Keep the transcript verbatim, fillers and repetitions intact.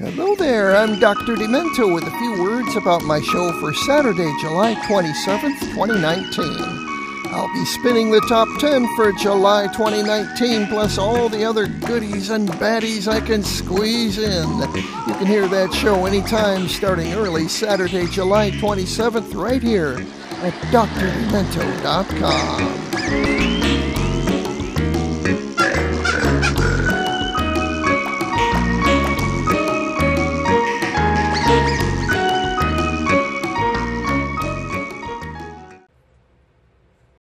Hello there, I'm Doctor Demento with a few words about my show for Saturday, July twenty-seventh, twenty nineteen. I'll be spinning the top ten for July twenty nineteen, plus all the other goodies and baddies I can squeeze in. You can hear that show anytime starting early Saturday, July twenty-seventh, right here at D R demento dot com.